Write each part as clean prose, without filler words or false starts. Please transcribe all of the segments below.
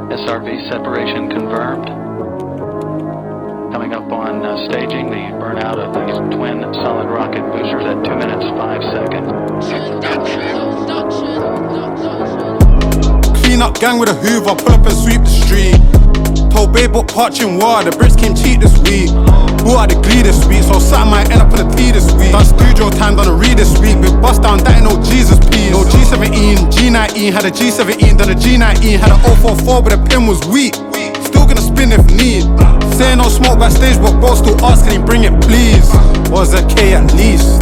SRV separation confirmed. Coming up on staging, the burnout of these twin solid rocket boosters at 2 minutes 5 seconds. Clean up gang with a hoover, pull up and sweep the street. Told babe but parching war, the Brits came cheap this week. Bought out the glee this week, so something might end up on the T this week. Done studio time, done a read this week. Big bust down, that ain't no Jesus piece. No G17, G19, had a G17, done a G19. Had a 044 but the pin was weak. Still gonna spin if need. Saying no smoke backstage, but bro still asking him bring it please. Was a K at least.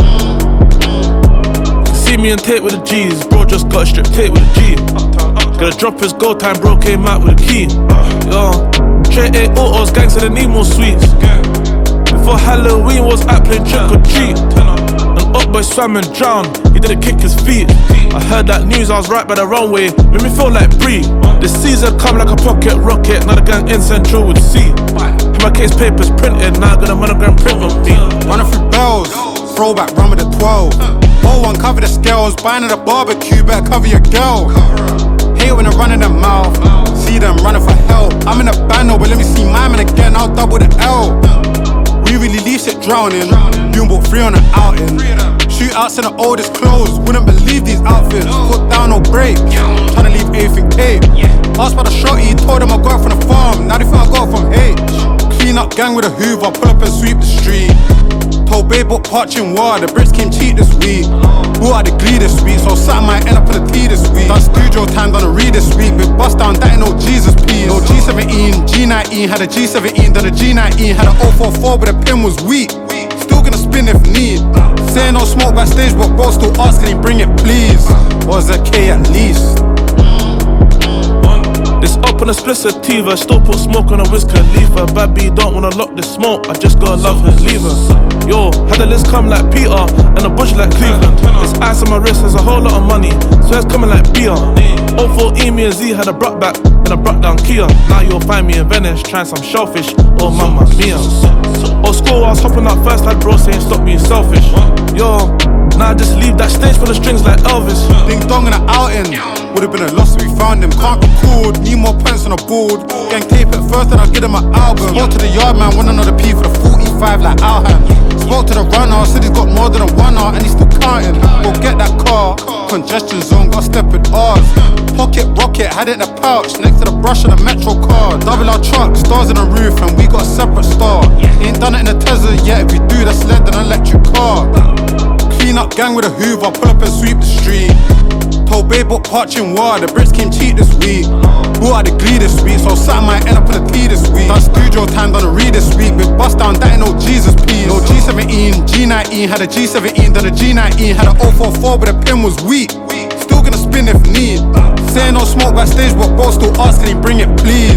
See me and tape with the G's, bro just got a strip tape with a G. Gonna drop his go time, bro came out with a key. Yo, straight 8 autos, gang said they need more sweets. Before Halloween was out playing trick or treat. An up boy swam and drowned, he didn't kick his feet. I heard that news, I was right by the runway, made me feel like Brie. This season come like a pocket rocket, now the gang in Central would see. My case papers printed, now I got a monogram print on me. Running through bells, throwback run with a 12. Oh, uncover the scales, buying at a barbecue, better cover your girl. Hate when I run in the mouth, see them running for help. I'm in a bando, but let me see my man again, I'll double the L. We really leave shit drowning, doing about 3 on an outing. Shootouts in the oldest clothes, wouldn't believe these outfits. Put down no break, trying to leave everything tape. Asked by the shorty, told him I got it from the farm, now they think I got it from H. Clean up gang with a hoover, pull up and sweep the street. Told babe but parching war, the Brits came cheap this week. Bought out the glee this week, so something might end up on the T this week. Done studio time, done a read this week. Big bust down, that ain't no Jesus piece. No G17, G19, had a G17, done a G19. Had a 044 but the pin was weak. Still gonna spin if need. Saying no smoke backstage, but bro still asking him bring it please. Was a K at least. This up on a split sativa, still put smoke on a whisker, leave her. Bad B don't wanna lock this smoke, I just gotta love her, leave her. Yo, had the list come like Peter, and a bush like Cleveland. This ice on my wrist has a whole lot of money, so it's coming like beer. 04 E, me and Z had a brought back, then I brought down Kia. Now you'll find me in Venice, trying some shellfish, oh mamma mia. Old school, I was hopping up first, had bro saying stop being selfish. Yo, now I just leave that stage full of strings like Elvis. Ding dong in an outing, would've been a loss if we found him. Can't record, need more pens on the board. Gang tape it first, then I'll get him my album. Spoke to the yard man, want another P for the 45 like Alham. Spoke to the runner, said he's got more than a 1 hour and he's still counting. Go get that car, congestion zone, got step with ours. Pocket rocket, had it in a pouch, next to the brush on a metro car. Double our truck, stars in the roof, and we got a separate star. Ain't done it in a Tesla yet, if we do, that's led an electric car. Clean up gang with a hoover, pull up and sweep the street. Told babe but parching war, the Brits came cheap this week. Bought out the glee this week, so something might end up on the T this week. Done studio time, done a read this week. Big bust down, that ain't no Jesus piece. No G17, G19, had a G17, done a G19. Had a 044 but the pin was weak. Still gonna spin if need. Saying no smoke backstage, but bro still asking him bring it please.